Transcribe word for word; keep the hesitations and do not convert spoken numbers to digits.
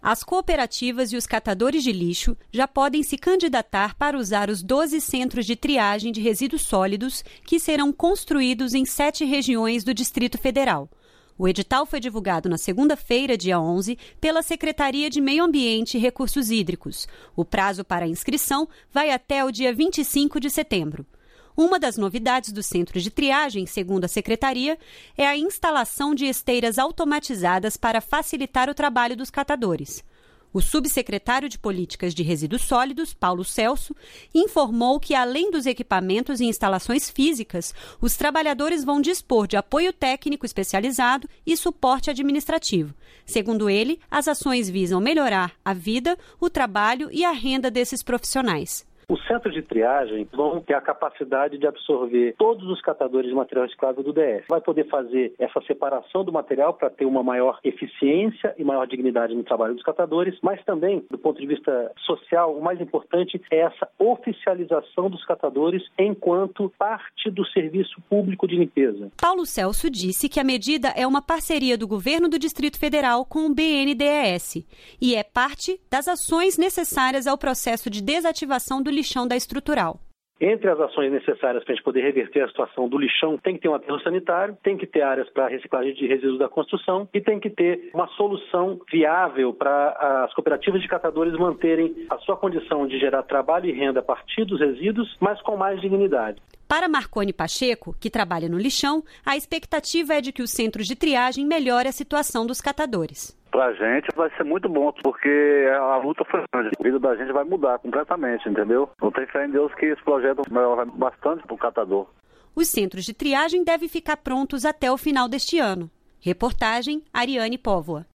As cooperativas e os catadores de lixo já podem se candidatar para usar os doze centros de triagem de resíduos sólidos que serão construídos em sete regiões do Distrito Federal. O edital foi divulgado na segunda-feira, dia onze, pela Secretaria de Meio Ambiente e Recursos Hídricos. O prazo para a inscrição vai até o dia vinte e cinco de setembro. Uma das novidades do centro de triagem, segundo a Secretaria, é a instalação de esteiras automatizadas para facilitar o trabalho dos catadores. O subsecretário de Políticas de Resíduos Sólidos, Paulo Celso, informou que, além dos equipamentos e instalações físicas, os trabalhadores vão dispor de apoio técnico especializado e suporte administrativo. Segundo ele, as ações visam melhorar a vida, o trabalho e a renda desses profissionais. Os centros de triagem vão ter a capacidade de absorver todos os catadores de material reciclável do D F. Vai poder fazer essa separação do material para ter uma maior eficiência e maior dignidade no trabalho dos catadores, mas também, do ponto de vista social, o mais importante é essa oficialização dos catadores enquanto parte do serviço público de limpeza. Paulo Celso disse que a medida é uma parceria do governo do Distrito Federal com o B N D E S e é parte das ações necessárias ao processo de desativação do lixão lixão da estrutural. Entre as ações necessárias para a gente poder reverter a situação do lixão, tem que ter um aterro sanitário, tem que ter áreas para reciclagem de resíduos da construção e tem que ter uma solução viável para as cooperativas de catadores manterem a sua condição de gerar trabalho e renda a partir dos resíduos, mas com mais dignidade. Para Marcone Pacheco, que trabalha no lixão, a expectativa é de que os centros de triagem melhorem a situação dos catadores. Para a gente vai ser muito bom, porque a luta foi grande. A vida da gente vai mudar completamente, entendeu? Eu tenho fé em Deus que esse projeto melhora bastante para o catador. Os centros de triagem devem ficar prontos até o final deste ano. Reportagem Ariane Póvoa.